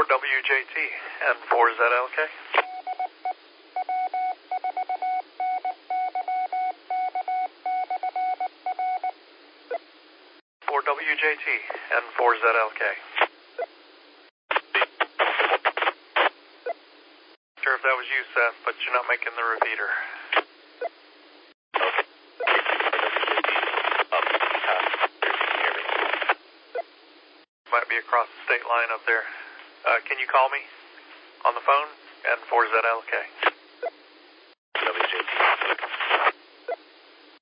4WJT and 4ZLK. 4WJT and 4ZLK. Sure if that was you, Seth, but you're not making the repeater. Might be across the state line up there. Can you call me on the phone? And 4ZLK.